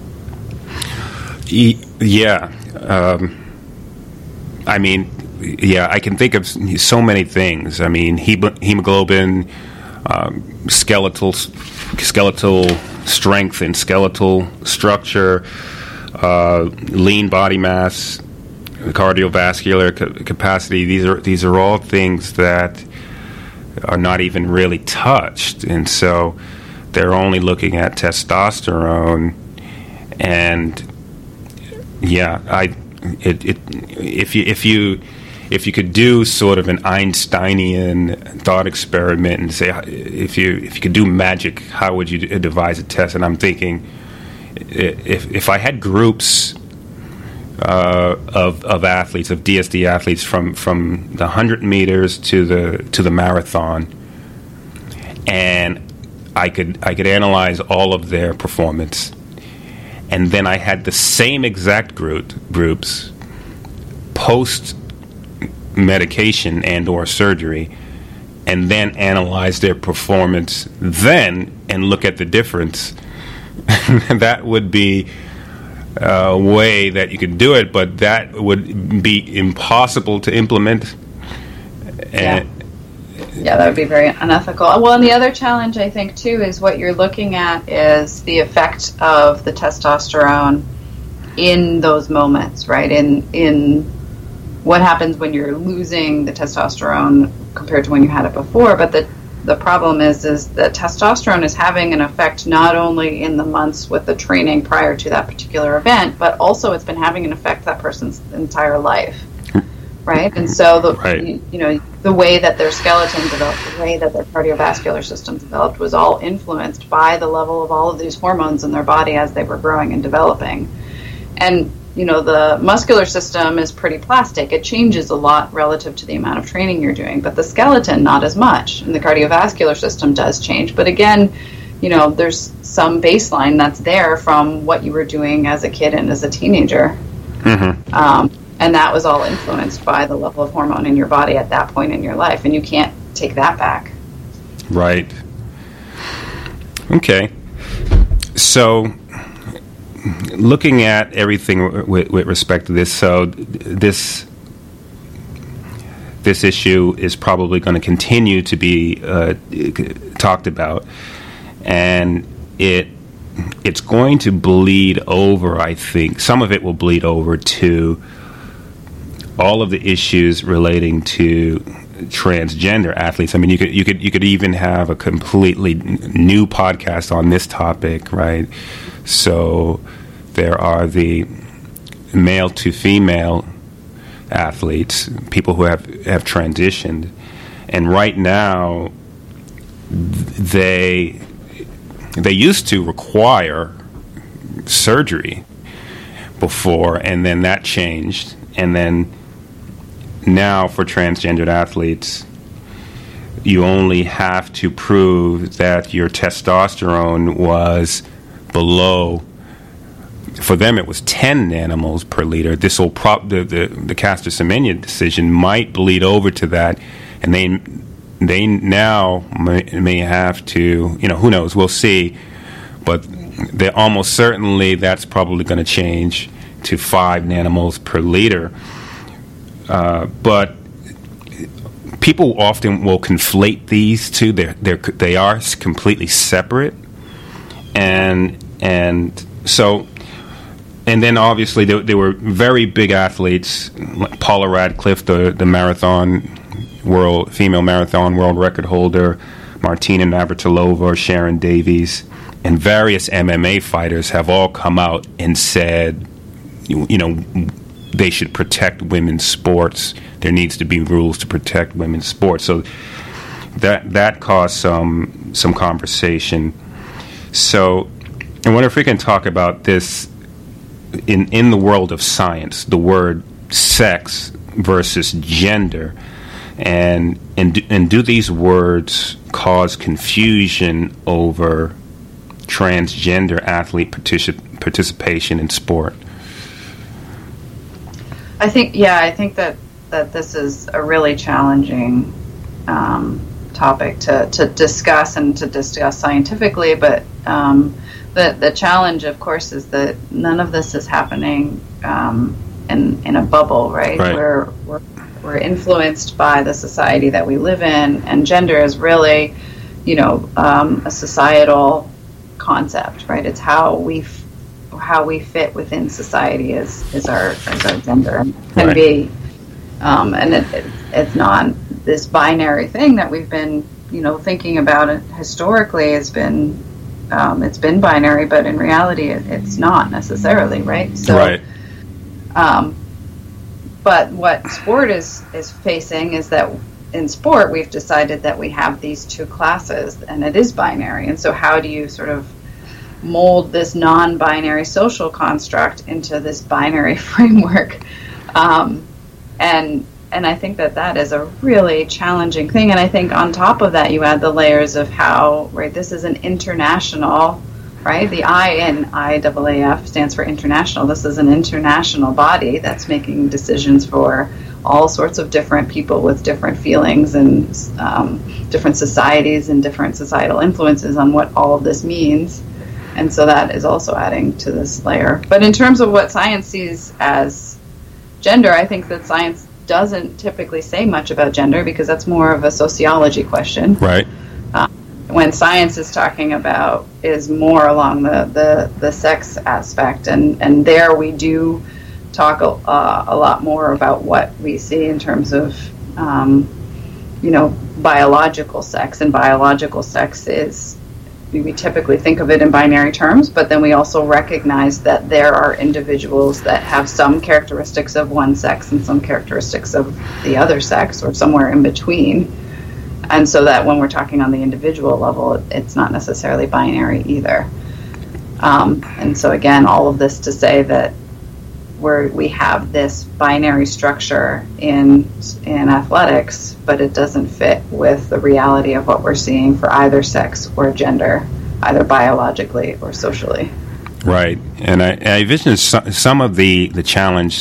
Yeah. Um, I mean, yeah, I can think of so many things. I mean, hemoglobin, um, skeletal, skeletal strength and skeletal structure, Uh, lean body mass, cardiovascular ca- capacity. These are these are all things that are not even really touched, and so they're only looking at testosterone. And yeah, I it, it if you if you if you could do sort of an Einsteinian thought experiment and say, if you if you could do magic, how would you devise a test? And I'm thinking, If if I had groups uh, of of athletes, of D S D athletes, from, from the hundred meters to the to the marathon, and I could I could analyze all of their performance, and then I had the same exact group groups post medication and or surgery, and then analyze their performance then and look at the difference. That would be a way that you could do it, but that would be impossible to implement. Yeah, yeah, that would be very unethical. Well, and the other challenge, I think, too, is what you're looking at is the effect of the testosterone in those moments, right? In in what happens when you're losing the testosterone compared to when you had it before. But the The problem is is that testosterone is having an effect not only in the months with the training prior to that particular event, but also it's been having an effect that person's entire life, right? And so the right. you, you know the way that their skeleton developed, the way that their cardiovascular system developed, was all influenced by the level of all of these hormones in their body as they were growing and developing. And you know, the muscular system is pretty plastic. It changes a lot relative to the amount of training you're doing, but the skeleton, not as much. And the cardiovascular system does change. But again, you know, there's some baseline that's there from what you were doing as a kid and as a teenager. Mm-hmm. Um, And that was all influenced by the level of hormone in your body at that point in your life, and you can't take that back. Right. Okay. So, looking at everything with, with respect to this, so this this issue is probably going to continue to be uh, talked about, and it it's going to bleed over. I think some of it will bleed over to all of the issues relating to transgender athletes. I mean, you could you could you could even have a completely new podcast on this topic, right? So there are the male to female athletes, people who have have transitioned, and right now they they used to require surgery before, and then that changed, and then now for transgendered athletes, you only have to prove that your testosterone was below, for them it was ten nanomoles per liter. This will prop the, the, the Caster Semenya decision might bleed over to that, and they they now may, may have to, you know, who knows, we'll see, but they almost certainly that's probably going to change to five nanomoles per liter. Uh, but people often will conflate these two. They're, they're, they are completely separate. And and so, and then obviously there, there were very big athletes, like Paula Radcliffe, the, the marathon world, female marathon world record holder, Martina Navratilova, Sharon Davies, and various M M A fighters have all come out and said, you, you know, they should protect women's sports. There needs to be rules to protect women's sports. So that that caused some some conversation. So I wonder if we can talk about this in in the world of science, the word sex versus gender, and and do, and do these words cause confusion over transgender athlete particip- participation in sport? I think, yeah, I think that, that this is a really challenging um, topic to, to discuss and to discuss scientifically, but um, the the challenge, of course, is that none of this is happening um, in in a bubble, right? Right. We're, we're we're influenced by the society that we live in, and gender is really, you know, um, a societal concept, right? It's how we f- how we fit within society is is our is our gender, and can Right. be, um, and it, it, it's not this binary thing that we've been, you know, thinking about it historically has been, um, it's been binary, but in reality it, it's not necessarily, right? So, Right. um, but what sport is is facing is that in sport we've decided that we have these two classes, and it is binary. And so how do you sort of mold this non-binary social construct into this binary framework? Um, and and I think that that is a really challenging thing. And I think on top of that, you add the layers of how, right, this is an international, right? The I in I A A F stands for international. This is an international body that's making decisions for all sorts of different people with different feelings and um, different societies and different societal influences on what all of this means. And so that is also adding to this layer. But in terms of what science sees as gender, I think that science doesn't typically say much about gender because that's more of a sociology question. Right. Uh, when science is talking about is more along the, the, the sex aspect. And, and there we do talk a, uh, a lot more about what we see in terms of, um, you know, biological sex. And biological sex is, we typically think of it in binary terms, but then we also recognize that there are individuals that have some characteristics of one sex and some characteristics of the other sex, or somewhere in between. And so that when we're talking on the individual level, it's not necessarily binary either. Um, and so again, all of this to say that we're, we have this binary structure in in athletics, but it doesn't fit with the reality of what we're seeing for either sex or gender, either biologically or socially. Right. And I, I envision some, some of the, the challenge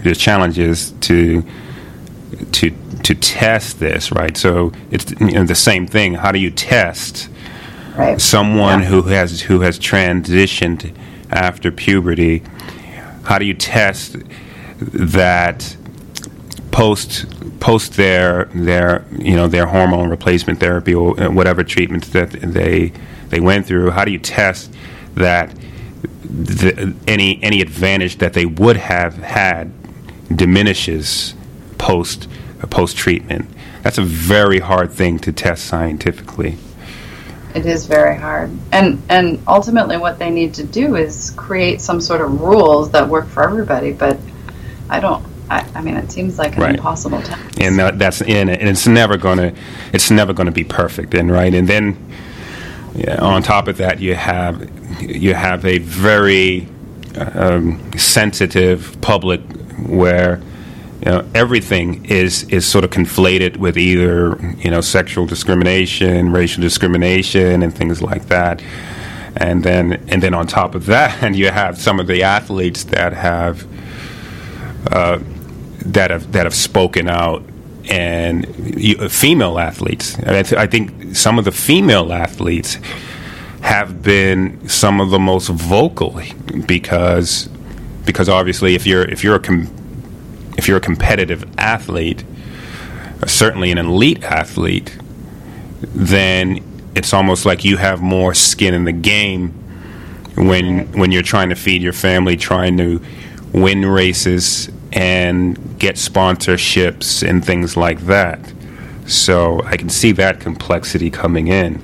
the challenge is to to to test this, right? So it's, you know, the same thing. How do you test right. someone yeah. who has who has transitioned after puberty? How do you test that post post their their you know their hormone replacement therapy or whatever treatments that they they went through? How do you test that the, any any advantage that they would have had diminishes post post treatment? That's a very hard thing to test scientifically. It is very hard, and and ultimately, what they need to do is create some sort of rules that work for everybody. But I don't. I, I mean, it seems like an right. impossible task. And that, that's in it, and it's never gonna. It's never gonna be perfect, and right, and then yeah, on top of that, you have you have a very um, sensitive public where, you know, everything is, is sort of conflated with either, you know, sexual discrimination, racial discrimination, and things like that. And then and then on top of that, and you have some of the athletes that have uh, that have that have spoken out, and you, female athletes. I, th- I think some of the female athletes have been some of the most vocal because because obviously if you're if you're a com- if you're a competitive athlete, certainly an elite athlete, then it's almost like you have more skin in the game when when you're trying to feed your family, trying to win races and get sponsorships and things like that. So I can see that complexity coming in.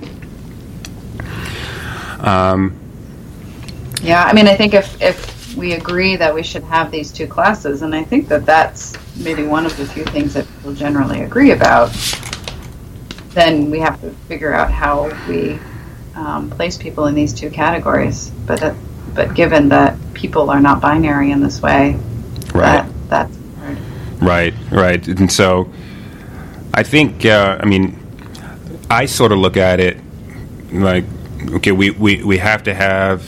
Um, yeah, I mean, I think if, if we agree that we should have these two classes, and I think that that's maybe one of the few things that people generally agree about, then we have to figure out how we um, place people in these two categories. But that, but given that people are not binary in this way, right, that, that's hard. Right, right. And so I think, uh, I mean, I sort of look at it like, okay, we, we, we have to have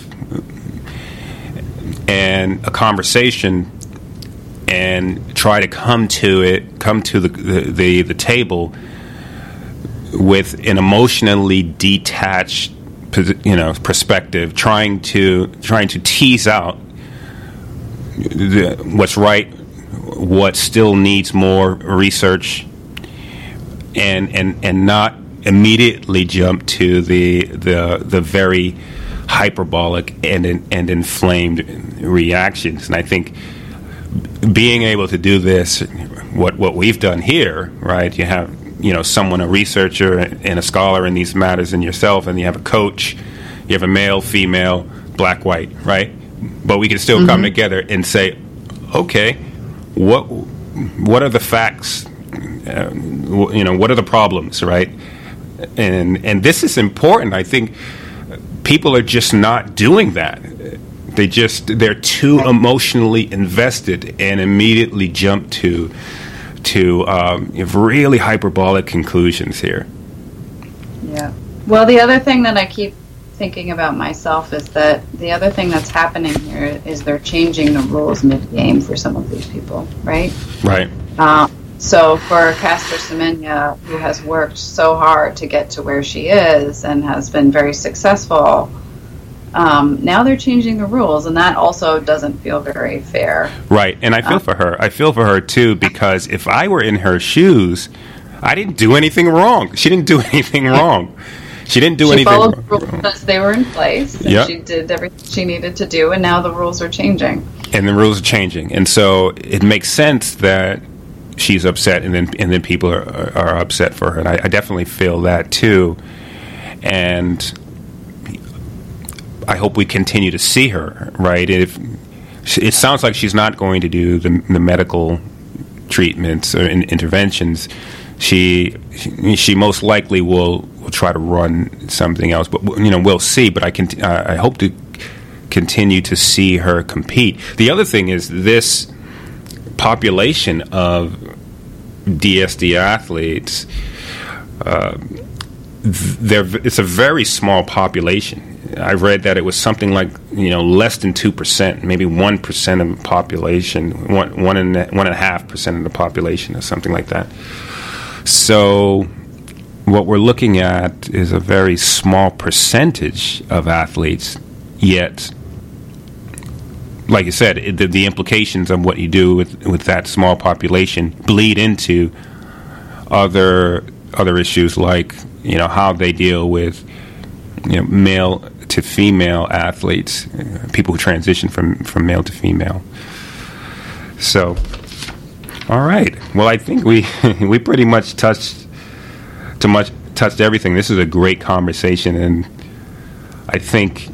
and a conversation and try to come to it, come to the the, the, the table with an emotionally detached, you know, perspective, trying to trying to tease out the, what's right, what still needs more research, and and and not immediately jump to the the the very hyperbolic and and inflamed reactions. And I think being able to do this, what what we've done here, right? You have, you know, someone, a researcher and a scholar in these matters, and yourself, and you have a coach. You have a male, female, black, white, right? But we can still mm-hmm. come together and say, okay, what what are the facts? Uh, you know, what are the problems, right? And and this is important. I think people are just not doing that. They just they're too emotionally invested and immediately jump to to um, really hyperbolic conclusions here. Yeah. Well, the other thing that I keep thinking about myself is that the other thing that's happening here is they're changing the rules mid-game for some of these people, right? Right. Um, so for Caster Semenya, who has worked so hard to get to where she is and has been very successful, um, now they're changing the rules, and that also doesn't feel very fair. Right, and I feel um, for her. I feel for her, too, because if I were in her shoes, I didn't do anything wrong. She didn't do anything wrong. She didn't do she anything wrong. She followed the rules as they were in place, and yep. she did everything she needed to do, and now the rules are changing. And the rules are changing. And so it makes sense that she's upset, and then and then people are, are upset for her. And I, I definitely feel that, too. And I hope we continue to see her, right? If it sounds like she's not going to do the, the medical treatments or in, interventions, she she most likely will, will try to run something else. But you know, we'll see. But I can uh, I hope to continue to see her compete. The other thing is this population of D S D athletes. Uh, They're, it's a very small population. I read that it was something like, you know, less than two percent, maybe one percent of the population, one, one, and, one and a half percent of the population or something like that. So what we're looking at is a very small percentage of athletes, yet, like you said, it, the, the implications of what you do with, with that small population bleed into other other issues, like, you know, how they deal with, you know, male to female athletes, uh, people who transition from, from male to female. So, all right. Well, I think we we pretty much touched too much touched everything. This is a great conversation, and I think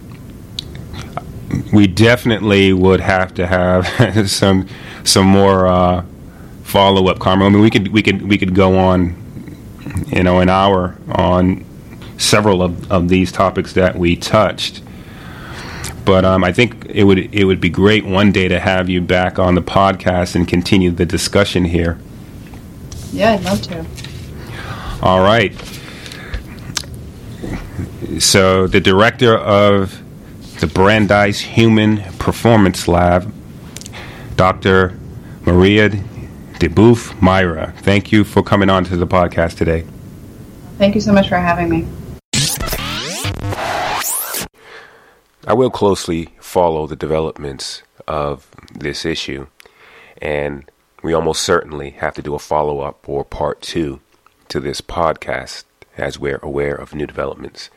we definitely would have to have some some more uh, follow up, Carmel. I mean, we could we could we could go on, you know, an hour on several of, of these topics that we touched. But um, I think it would it would be great one day to have you back on the podcast and continue the discussion here. Yeah, I'd love to. All right. So the director of the Brandeis Human Performance Lab, Doctor Maria DeBoeuf Myra, thank you for coming on to the podcast today. Thank you so much for having me. I will closely follow the developments of this issue, and we almost certainly have to do a follow-up or part two to this podcast as we're aware of new developments.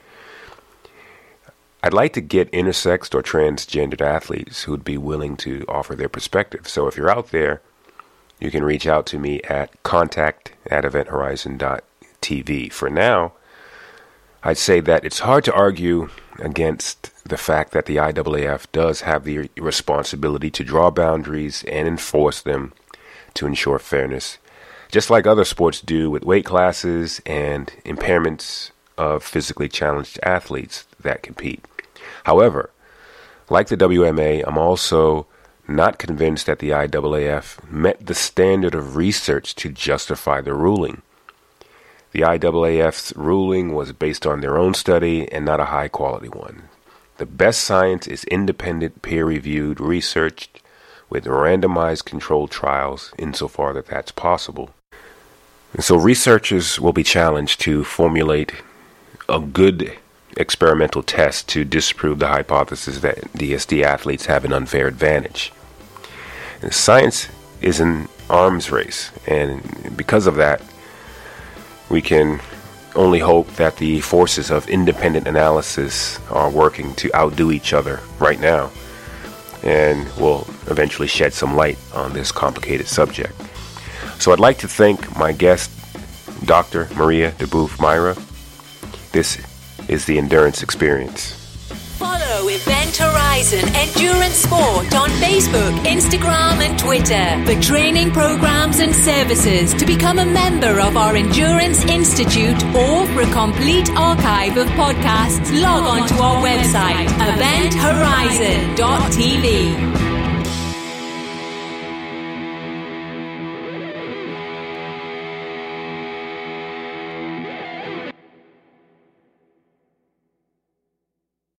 I'd like to get intersex or transgendered athletes who'd be willing to offer their perspective. So if you're out there, you can reach out to me at contact at event horizon dot t v. For now, I'd say that it's hard to argue against the fact that the I A A F does have the responsibility to draw boundaries and enforce them to ensure fairness, just like other sports do with weight classes and impairments of physically challenged athletes that compete. However, like the W M A, I'm also not convinced that the I A A F met the standard of research to justify the ruling. The I A A F's ruling was based on their own study and not a high-quality one. The best science is independent, peer-reviewed, researched, with randomized controlled trials insofar that that's possible. And so researchers will be challenged to formulate a good experimental test to disprove the hypothesis that D S D athletes have an unfair advantage. And science is an arms race, and because of that, we can only hope that the forces of independent analysis are working to outdo each other right now, and will eventually shed some light on this complicated subject. So I'd like to thank my guest, Doctor Maria DeBoeuf Myra. This is the Endurance Experience. Follow Event Horizon Endurance Sport on Facebook, Instagram and Twitter for training programs and services. To become a member of our Endurance Institute or for a complete archive of podcasts, log on to our website, event horizon dot t v.